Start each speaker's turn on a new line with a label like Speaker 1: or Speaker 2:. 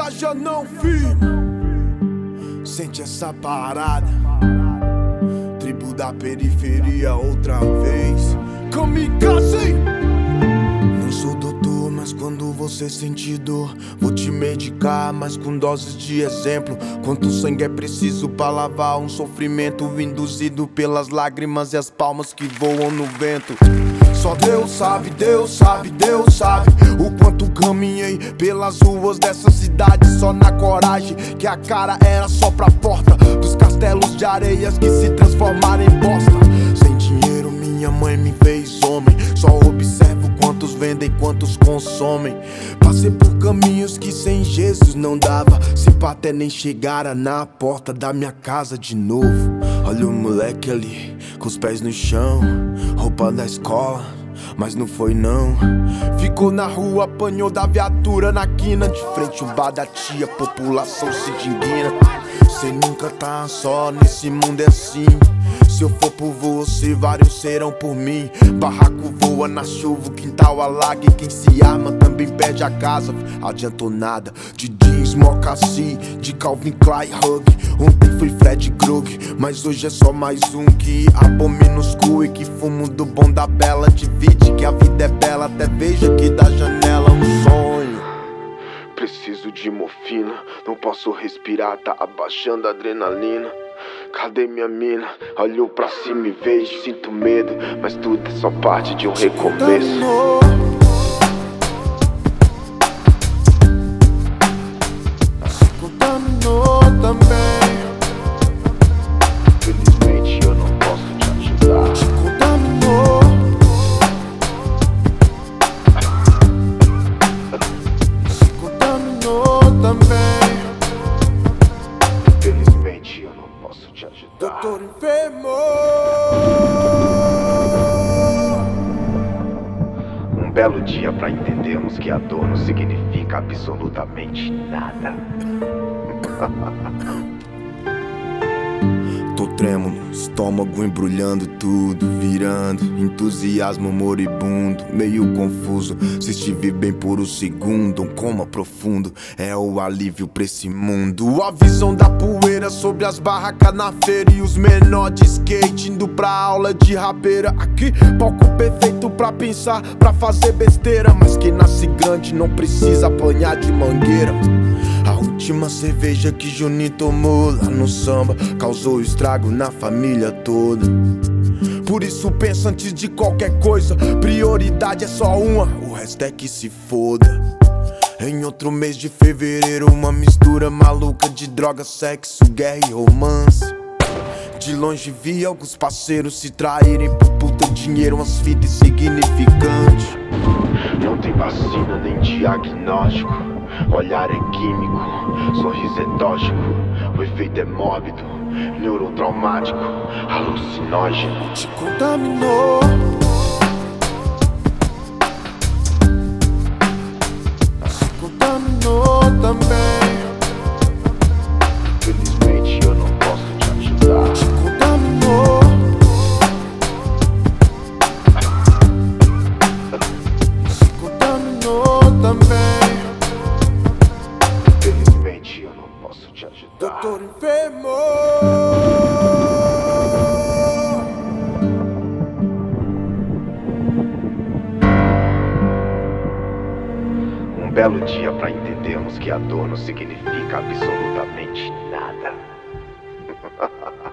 Speaker 1: viaja não firma. Sente essa parada. Tribo da periferia outra vez. Kamikaze. Não sou doutor, mas quando você sentir dor, vou te medicar, mas com doses de exemplo. Quanto sangue é preciso pra lavar um sofrimento induzido pelas lágrimas e as palmas que voam no vento. Só Deus sabe, Deus sabe, Deus sabe o quanto caminhei pelas ruas dessa cidade, só na coragem, que a cara era só pra porta dos castelos de areias que se transformaram em bosta. Sem dinheiro minha mãe me fez homem, só observo quantos vendem, quantos consomem. Passei por caminhos que sem Jesus não dava, se pá até nem chegara na porta da minha casa de novo. Olha o moleque ali, com os pés no chão, roupa da escola, mas não foi não. Ficou na rua, apanhou da viatura na quina, de frente o bar da tia, população se dinguina. Cê nunca tá só, nesse mundo é assim. Se eu for por você, vários serão por mim. Barraco voa na chuva, o quintal alaga, e quem se arma também perde a casa. Adiantou nada, de jeans, mocassim, de Calvin Klein, Hug. Ontem fui Fred Krug, mas hoje é só mais um que abomina os cu e que fumo do bom da bela. Divide que a vida é bela, até veja que da janela um sonho. Preciso de morfina, não posso respirar, tá abaixando a adrenalina. Cadê minha mina? Olho pra cima e vejo, sinto medo, mas tudo é só parte de um recomeço. Se contaminou também. Infelizmente eu não posso te ajudar. Se contaminou. Se contaminou também. Infelizmente eu não posso te ajudar. Doutor enfermo. Um belo dia pra entendermos que a dor não significa absolutamente nada. Tô trêmulo, estômago embrulhando tudo, virando entusiasmo moribundo, meio confuso. Se estive bem por um segundo, um coma profundo é o alívio pra esse mundo. A visão da poeira sobre as barracas na feira e os menor de skate indo pra aula de rabeira. Aqui, palco perfeito pra pensar, pra fazer besteira, mas quem nasce grande não precisa apanhar de mangueira. A última cerveja que Juninho tomou lá no samba causou estrago na família toda. Por isso pensa antes de qualquer coisa, prioridade é só uma, o resto é que se foda. Em outro mês de fevereiro, uma mistura maluca de droga, sexo, guerra e romance. De longe vi alguns parceiros se traírem por puta dinheiro, umas fitas insignificantes. Não tem vacina nem diagnóstico, olhar é químico, sorriso é tóxico, o efeito é mórbido, neurotraumático, alucinógeno. Te contaminou. Se contaminou também. Infelizmente eu não posso te ajudar. Te contaminou. Se contaminou também. Infelizmente eu não posso te ajudar. Doutor enfermo. Um belo dia pra entendermos que a dor não significa absolutamente nada.